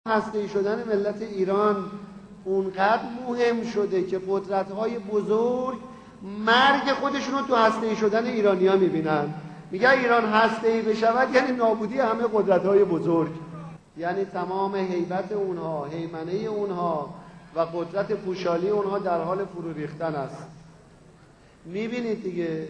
هسته‌ای شدن ملت ایران اونقدر مهم شده که قدرت‌های بزرگ مرگ خودشون رو تو هسته‌ای شدن ایرانی‌ها می‌بینن. میگن ایران هسته‌ای بشود یعنی نابودی همه قدرت‌های بزرگ، یعنی تمام هیبت اونها، هیمنه اونها و قدرت پوشالی اونها در حال فرو ریختن است. می‌بینید دیگه،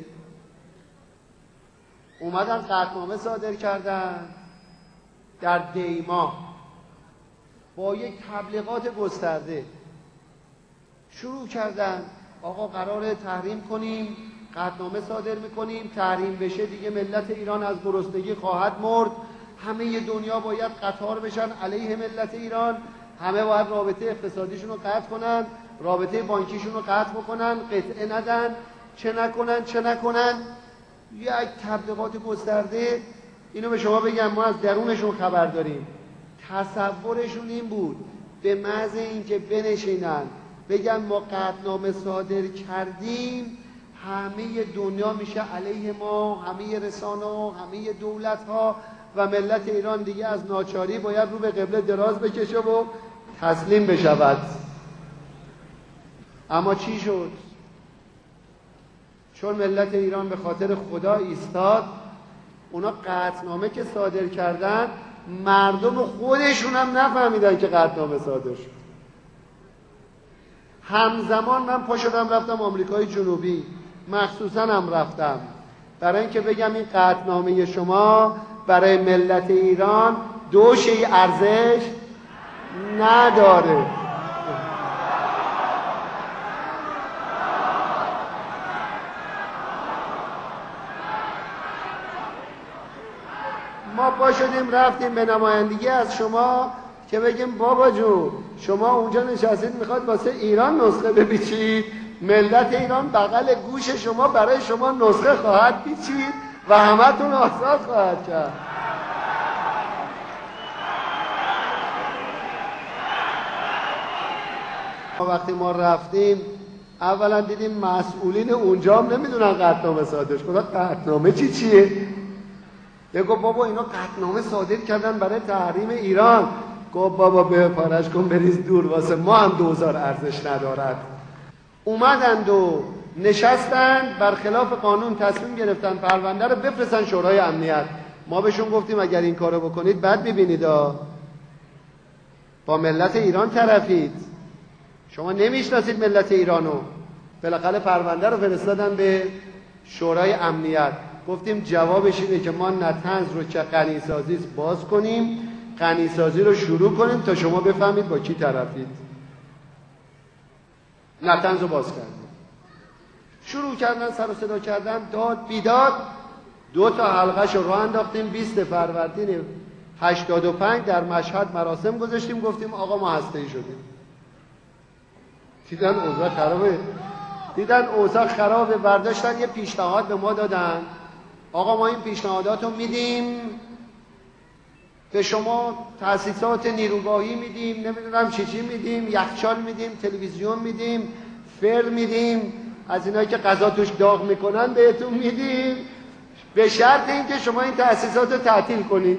اومدن قطعنامه صادر کردن در دیما با یک تبلیغات گسترده شروع کردن آقا قراره تحریم کنیم، قطعنامه صادر میکنیم، تحریم بشه دیگه ملت ایران از گرسنگی خواهد مرد، همه دنیا باید قطار بشن علیه ملت ایران، همه باید رابطه اقتصادیشون رو قطع کنن، رابطه بانکیشون رو قطع بکنن، قطعه ندن، چه نکنن. یک تبلیغات گسترده. اینو به شما بگم، ما از درونشون خبر داریم. تصورشون این بود به محض اینکه بنشینن بگن ما قطعنامه صادر کردیم همه دنیا میشه علیه ما، همه رسانه‌ها، همه دولت‌ها و ملت ایران دیگه از ناچاری باید رو به قبله دراز بکشه و تسلیم بشود. اما چی شد؟ چون ملت ایران به خاطر خدا ایستاد، اونا قطعنامه که صادر کردن مردم خودشون هم نفهمیدن که قطعنامه صادر شد. همزمان من پا شدم رفتم آمریکای جنوبی، مخصوصا هم رفتم برای اینکه بگم این قطعنامه شما برای ملت ایران دوشی ارزش نداره. ما پا شدیم رفتیم به نمایندگی از شما که بگیم بابا جون شما اونجا نشستید میخواد واسه ایران نسخه بپیچید، ملت ایران بغل گوش شما برای شما نسخه خواهد پیچید و همتون آزاد خواهد کرد. وقتی ما رفتیم اولا دیدیم مسئولین اونجا هم نمیدونن قطعنامه صادر شد. قطعنامه چیه؟ بگو بابا اینا قطعنامه صادر کردن برای تحریم ایران. گفت بابا به پارش کن بریز دور، واسه ما هم 2000 ارزش ندارد. اومدند و نشستند برخلاف قانون تصمیم گرفتن پرونده رو بفرستن شورای امنیت. ما بهشون گفتیم اگر این کارو بکنید بعد میبینید با ملت ایران طرفید، شما نمیشناسید ملت ایرانو. بالاخره پرونده رو فرستادن به شورای امنیت. گفتیم جوابش اینه که ما نطنز رو که غنیسازی باز کنیم، غنیسازی رو شروع کنیم تا شما بفهمید با کی طرفید. نطنز رو باز کردیم، شروع کردن سر و صدا کردن، داد بیداد. 2 تا حلقه‌ش رو راه انداختیم. 20 فروردین 85 در مشهد مراسم گذاشتیم، گفتیم آقا ما هسته‌ای شدیم. دیدن اوضاع خرابه، برداشتن یه پیشنهاد به ما دادن. آقا ما این پیشنهادات رو میدیم به شما، تأسیسات نیروگاهی میدیم، نمیدونم چی میدیم، یخچال میدیم، تلویزیون میدیم، فر میدیم، از اینایی که غذا توش داغ میکنن بهتون میدیم، به شرط اینکه شما این تأسیسات رو تعطیل کنید.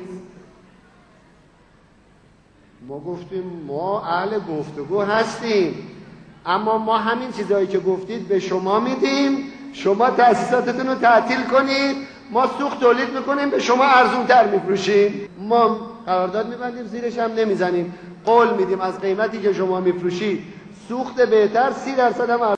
ما گفتیم ما اهل گفتگو هستیم، اما ما همین چیزایی که گفتید به شما میدیم، شما تأسیساتتون رو تعطیل کنید، ما سوخت تولید میکنیم به شما ارزونتر میفروشیم. ما قرارداد میبندیم زیرش هم نمیزنیم، قول میدیم از قیمتی که شما میفروشید سوخت بهتر 30% هم